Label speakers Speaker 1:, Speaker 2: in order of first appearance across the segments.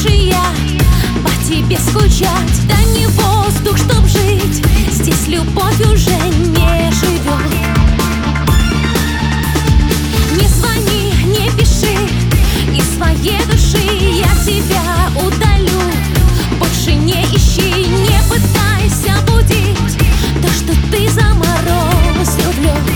Speaker 1: больше я по тебе скучать. Да не воздух, чтоб жить, здесь любовь уже не живет. Не звони, не пиши из своей души, я тебя удалю. Больше не ищи, не пытайся будить то, что ты заморозил в лед.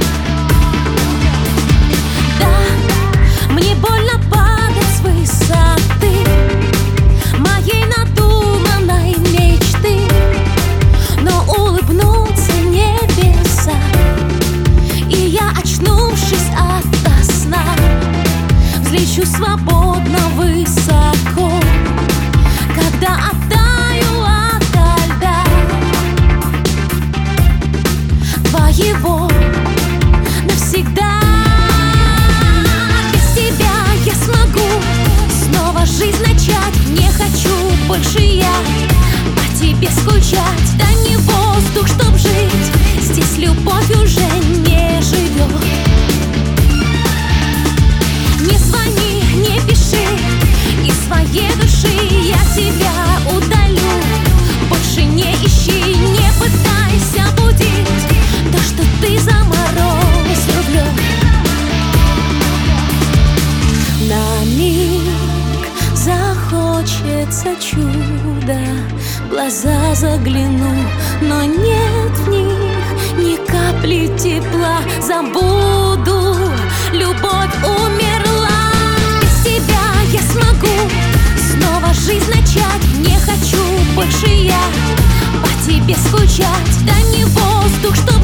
Speaker 1: Да, мне больно падать с высоты моей надуманной мечты, но улыбнутся небеса, и я, очнувшись ото сна, взлечу свободно высоко, когда оттаю ото льда твоего навсегда. Без тебя я смогу снова жизнь начать. Не хочу больше я по тебе скучать. Да не воздух, чтоб жить, здесь любовь уже не живет. Не звони, не пиши из своей души, я тебя удалю. Больше не ищи, не пытайся будить то, что ты заморозил в лед. На миг захочется чудо, в глаза загляну, но нет в них ни капли тепла. Забуду, любовь умерла. Без тебя я смогу снова жизнь начать. Не хочу больше я по тебе скучать. Да не воздух, что